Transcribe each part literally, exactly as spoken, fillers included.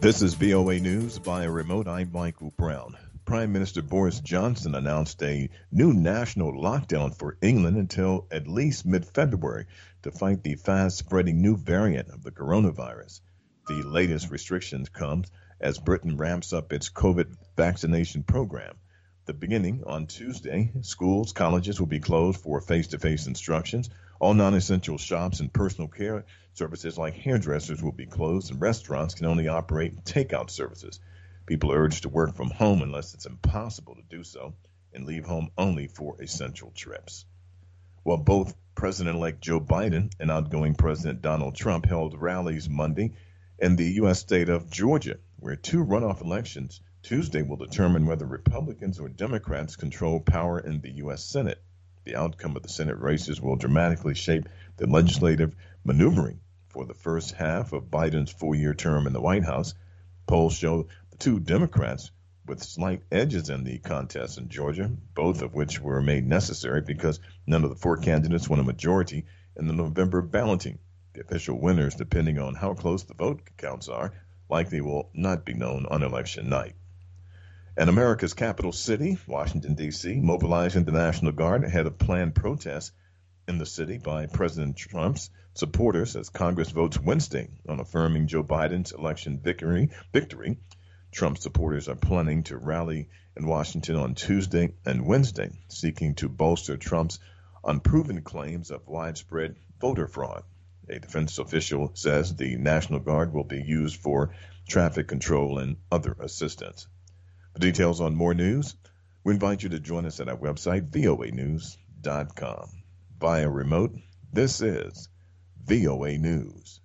This is V O A News via remote. I'm Michael Brown. Prime Minister Boris Johnson announced a new national lockdown for England until at least mid-February to fight the fast-spreading new variant of the coronavirus. The latest restrictions come as Britain ramps up its COVID vaccination program. The beginning on Tuesday, schools, colleges will be closed for face-to-face instructions. All non-essential shops and personal care services like hairdressers will be closed, and restaurants can only operate takeout services. People are urged to work from home unless it's impossible to do so, and leave home only for essential trips. While both President-elect Joe Biden and outgoing President Donald Trump held rallies Monday in the U S state of Georgia, where two runoff elections Tuesday will determine whether Republicans or Democrats control power in the U S Senate. The outcome of the Senate races will dramatically shape the legislative maneuvering for the first half of Biden's four-year term in the White House. Polls show the two Democrats with slight edges in the contest in Georgia, both of which were made necessary because none of the four candidates won a majority in the November balloting. The official winners, depending on how close the vote counts are, likely will not be known on election night. And America's capital city, Washington, D C, mobilizing the National Guard ahead of planned protests in the city by President Trump's supporters as Congress votes Wednesday on affirming Joe Biden's election victory. victory. Trump supporters are planning to rally in Washington on Tuesday and Wednesday, seeking to bolster Trump's unproven claims of widespread voter fraud. A defense official says the National Guard will be used for traffic control and other assistance. For details on more news, we invite you to join us at our website, V O A news dot com. Via remote, this is V O A News.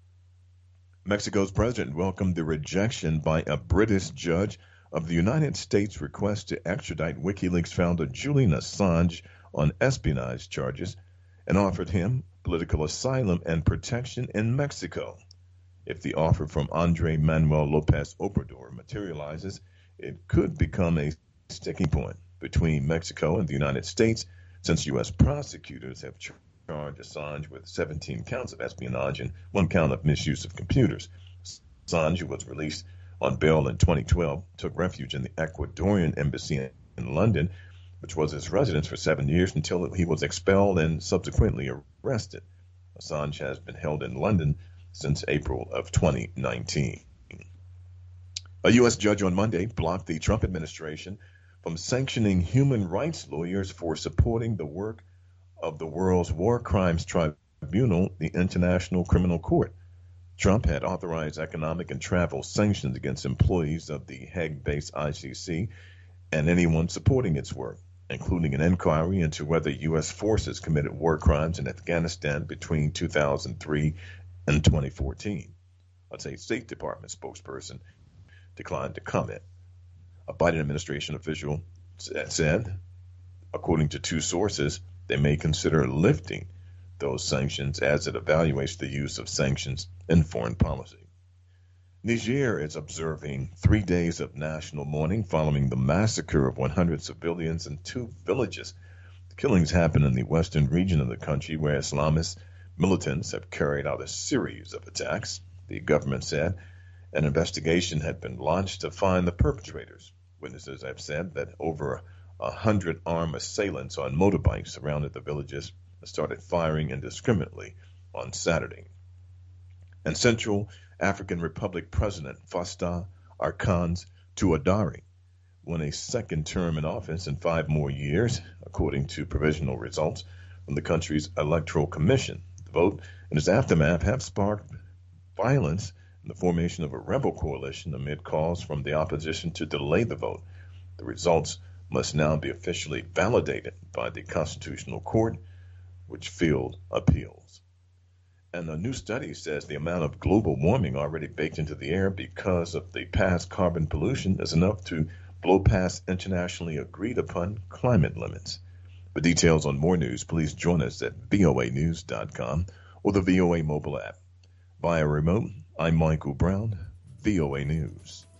Mexico's president welcomed the rejection by a British judge of the United States' request to extradite WikiLeaks founder Julian Assange on espionage charges and offered him political asylum and protection in Mexico. If the offer from Andrés Manuel López Obrador materializes, it could become a sticking point between Mexico and the United States, since U S prosecutors have charged Assange with seventeen counts of espionage and one count of misuse of computers. Assange, who was released on bail in twenty twelve, took refuge in the Ecuadorian embassy in London, which was his residence for seven years until he was expelled and subsequently arrested. Assange has been held in London since April of twenty nineteen. A U S judge on Monday blocked the Trump administration from sanctioning human rights lawyers for supporting the work of the world's war crimes tribunal, the International Criminal Court. Trump had authorized economic and travel sanctions against employees of the Hague-based I C C and anyone supporting its work, including an inquiry into whether U S forces committed war crimes in Afghanistan between two thousand three and twenty fourteen. That's a State Department spokesperson declined to comment. A Biden administration official said, according to two sources, they may consider lifting those sanctions as it evaluates the use of sanctions in foreign policy. Niger is observing three days of national mourning following the massacre of one hundred civilians in two villages. The killings happened in the western region of the country where Islamist militants have carried out a series of attacks. The government said an investigation had been launched to find the perpetrators. Witnesses have said that over a hundred armed assailants on motorbikes surrounded the villages and started firing indiscriminately on Saturday. And Central African Republic President Faustin Archange Touadéra won a second term in office in five more years, according to provisional results from the country's electoral commission. The vote and its aftermath have sparked violence and the formation of a rebel coalition amid calls from the opposition to delay the vote. The results must now be officially validated by the Constitutional Court, which field appeals. And a new study says the amount of global warming already baked into the air because of the past carbon pollution is enough to blow past internationally agreed upon climate limits. For details on more news, please join us at V O A news dot com or the V O A mobile app. Via remote, I'm Michael Brown, V O A News.